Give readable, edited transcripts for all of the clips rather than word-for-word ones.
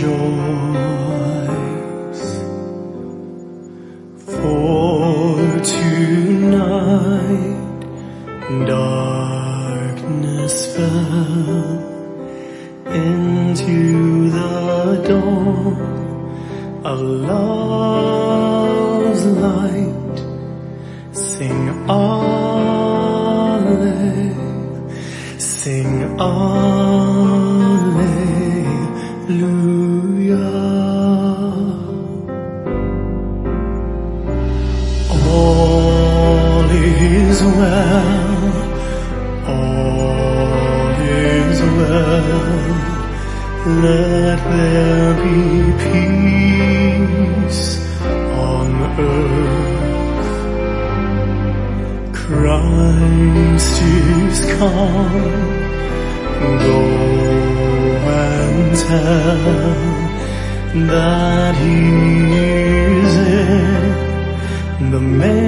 rejoice, for tonight darkness fell into the dawn of love's light. Sing sing Alleluia. All is well, all is well. Let there be peace on earth. Christ is come. Go and tell that He is in the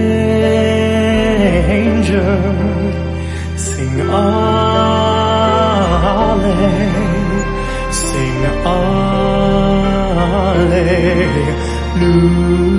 manger. Sing Alleluia.